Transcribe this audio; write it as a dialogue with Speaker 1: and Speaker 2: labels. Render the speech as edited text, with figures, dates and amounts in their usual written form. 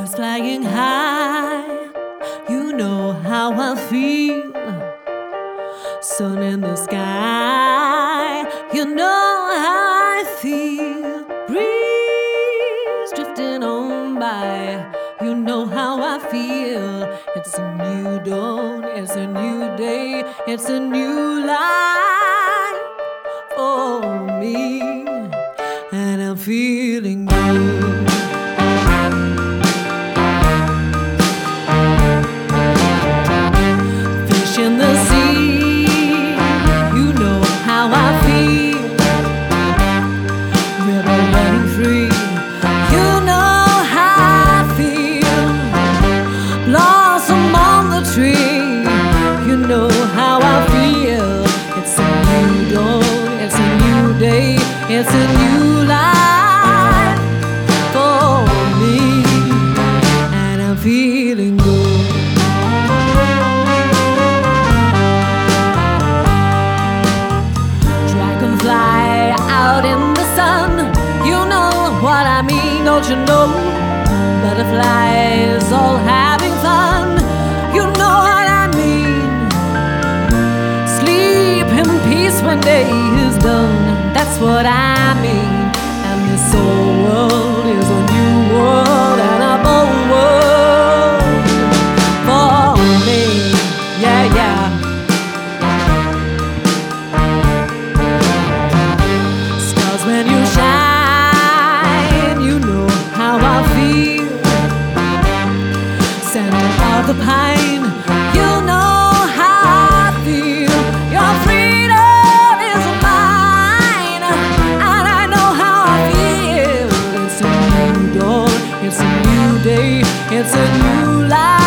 Speaker 1: Birds flying high, you know how I feel. Sun in the sky, you know how I feel. Breeze drifting on by, you know how I feel. It's a new dawn, it's a new day, it's a new life for me, and I'm feeling good. Fish in the sea, you know how I feel. River running free, you know how I feel. Blossom on the tree, you know how I feel. It's a new dawn, it's a new day, it's a new life for me, and I'm feeling good. Dragonfly out in the sun, you know what I mean, don't you know? Butterflies all having fun, you know what I mean. Sleep in peace when day is done, that's what I mean. And this whole world is a new world and a bold world for me, yeah, yeah. Stars when you shine, you know how I feel. Center of the pine, you know how I feel. Your freedom is mine, and I know how I feel. It's a new dawn, it's a new day, it's a new life.